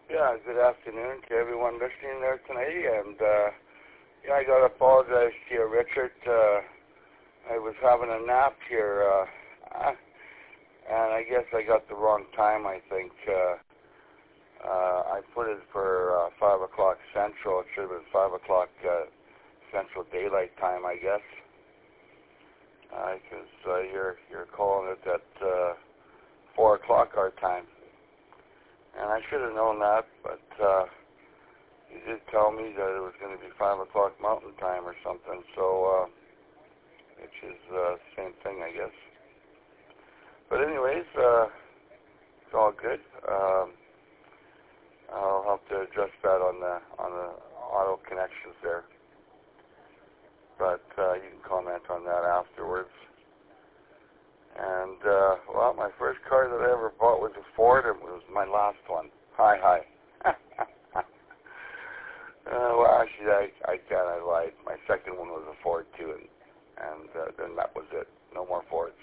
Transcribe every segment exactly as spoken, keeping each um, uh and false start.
Yeah, good afternoon to everyone listening there tonight. And uh, yeah, I got to apologize to you, Richard. Uh, I was having a nap here, uh, and I guess I got the wrong time. I think uh, uh, I put it for uh, five o'clock Central. It should have been five o'clock uh, Central Daylight Time, I guess, because uh, uh, you're you're calling it at uh, four o'clock our time. And I should have known that, but uh, you did tell me that it was going to be five o'clock Mountain Time or something, so, uh, which is the uh, same thing, I guess. But anyways, uh, it's all good. Um, I'll have to address that on the on the auto connections there. But uh, you can comment on that afterwards. And, uh, well, my first car that I ever bought was a Ford. It was my last one. Hi, hi. uh, well, actually, I, I kind of lied. My second one was a Ford, too, and, and uh, then that was it. No more Fords.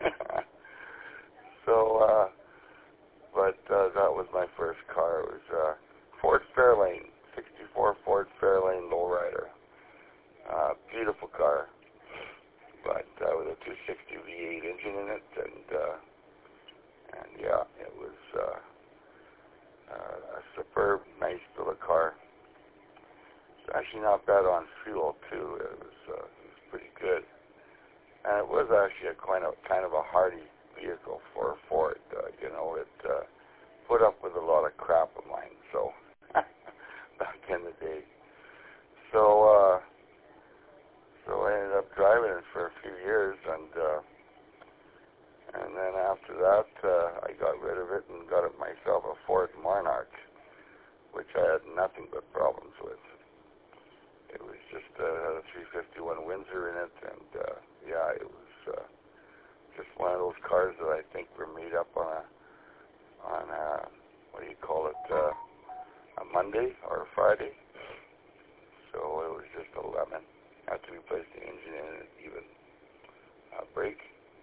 so, uh, but uh, that was my first car. It was uh, Ford Fairlane, sixty-four Ford Fairlane lowrider. Uh, beautiful car. But uh, with a two sixty V eight engine in it, and uh, and yeah, it was uh, uh, a superb, nice little car. It's actually not bad on fuel too. It was uh, it was pretty good, and it was actually a kind of kind of a hardy vehicle for a Ford. Uh, you know, it uh, put up with a lot of crap of mine. So back in the day, so. Uh, So I ended up driving it for a few years, and uh, and then after that, uh, I got rid of it and got it myself a Ford Monarch, which I had nothing but problems with. It was just uh, had a three fifty-one Windsor in it, and uh, yeah, it was uh, just one of those cars that I think were made up on a on a what do you call it, uh, a Monday or a Friday. So it was just a lemon. Had to replace the engine and it even uh, brake.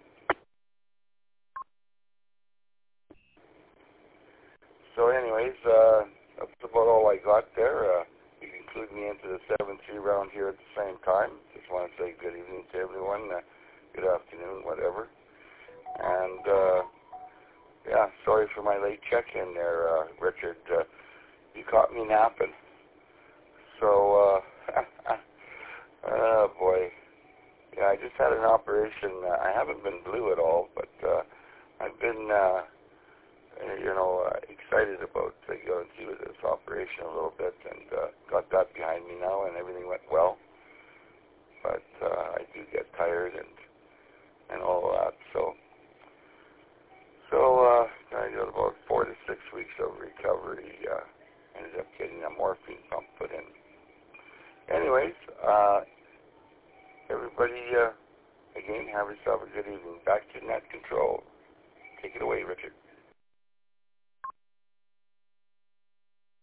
So anyways, uh, that's about all I got there. Uh, you can include me into the seven three round here at the same time. Just want to say good evening to everyone. Uh, good afternoon, whatever. And, uh, yeah, sorry for my late check-in there, uh, Richard. Uh, you caught me napping. So, uh, oh boy. Yeah, I just had an operation. Uh, I haven't been blue at all, but uh, I've been, uh, you know, uh, excited about uh, going through this operation a little bit, and uh, got that behind me now, and everything went well. But uh, I do get tired and and all that. So, so uh, I got about four to six weeks of recovery. Uh, ended up getting a morphine pump put in. Anyways. Uh, Everybody, uh, again, have yourself a good evening. Back to net control. Take it away, Richard.